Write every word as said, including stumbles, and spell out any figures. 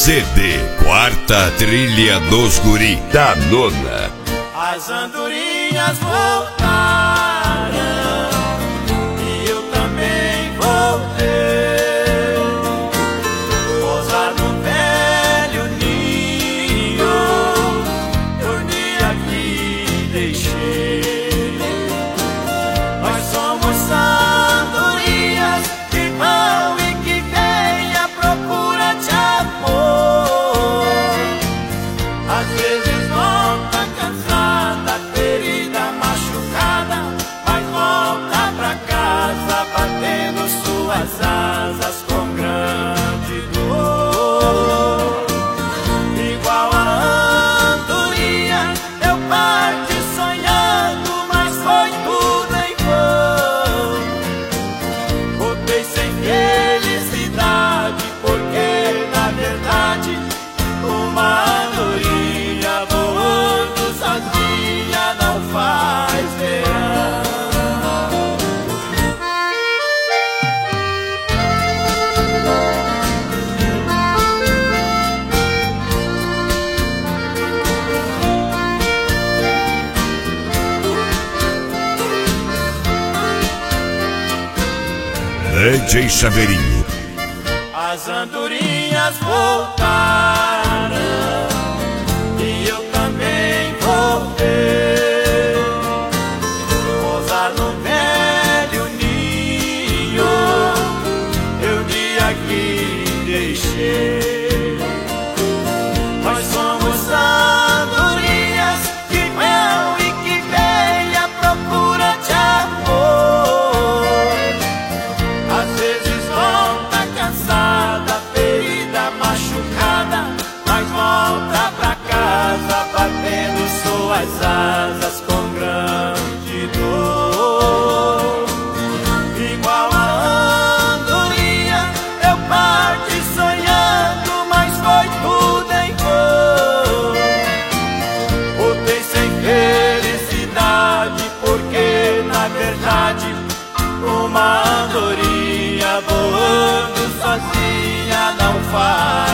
C D Quarta Trilha dos Guri da Nona. As andorinhas voltaram e eu também voltei. Pousar no velho ninho, dormi aqui, deixei. Nós somos andorinhas que vão e que vêm à procura de amor. Às vezes volta cansada, ferida, machucada, mas volta pra casa batendo suas asas com grande dor. Igual a andorinha eu parti sonhando, mas foi tudo em vão. Voltei sem felicidade, porque na verdade uma andorinha voando sozinha não faz verão. D J Chaveirinho. As andorinhas voltaram e eu também voltei. Pousar no velho ninho, eu de aqui deixei. Nós somos andorinhas que vão e que vêm à procura de amor. Às vezes volta cansada, ferida, machucada, mas volta pra casa batendo suas asas com grande dor. Igual a andorinha eu parti sonhando, mas foi tudo em vão. Voltei sem felicidade, porque na verdade uma andorinha voando sozinha não faz